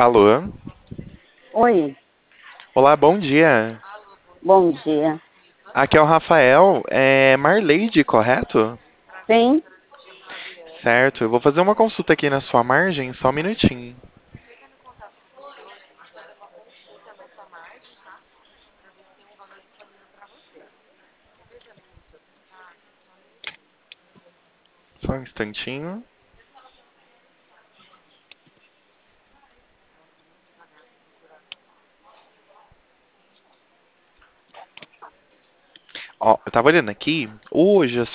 Alô? Oi, Olá, bom dia. bom dia. Aqui é o Rafael. É Marleide, correto? Sim, Certo, eu vou fazer uma consulta aqui na sua margem, só um minutinho. Só um instantinho. Ó, eu tava olhando aqui, hoje